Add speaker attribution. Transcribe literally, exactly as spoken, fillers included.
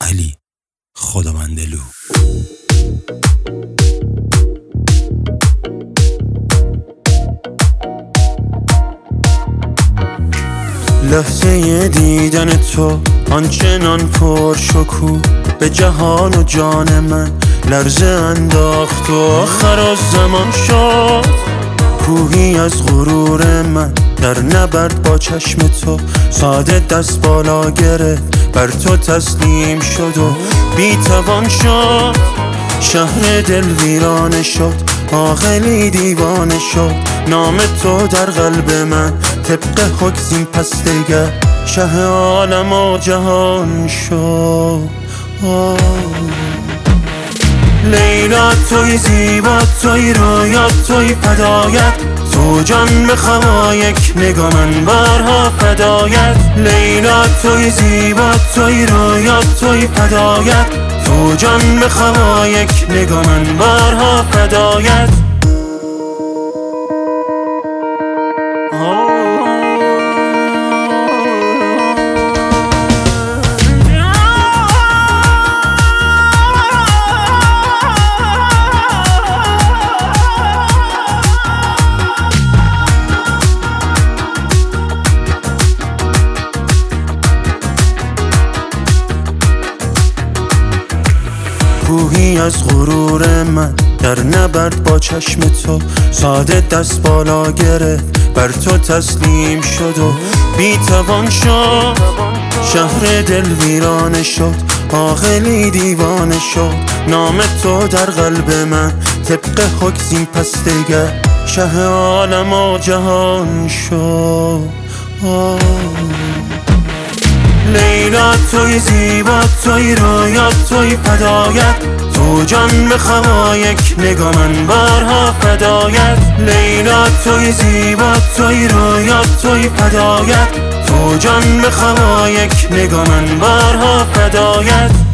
Speaker 1: علی خداوندلو.
Speaker 2: لحظه دیدن تو آنچنان پر شکوه به جهان و جان من لرزه انداخت و آخر از زمان شد. کوهی از غرور من در نبرد با چشم تو ساده دست بالا گرفت، بر تو تسلیم شد و بی‌توان شد. شهر دل ویرانه شد، عاقلی دیوانه شد. نام تو در قلب من طبق حکم پس دگر شه عالم و جهان شد. لیلا توی زیبا، توی رویا، توی فدایت، تو جان بخوا یک نگاه من بارها فدایت. لیلا توی زیبا، توی رویا، توی فدایت، تو جان بخوا یک نگاه من بارها فدایت. کوهی از غرور من در نبرد با چشم تو ساده دست بالا گرفت، بر تو تسلیم شد و بی‌توان شد. شهر دل ویرانه شد، عاقلی دیوانه شد. نام تو در قلب من طبق حکم پس دگر شه عالم و جهان شد. لیلا توی زیبا، توی رویا، توی فدایت، تو جان بخوا یک نگاه من بارها فدایت. لیلا توی زیبا، توی رویا، توی فدایت، تو جان بخوا یک نگاه من بارها فدایت.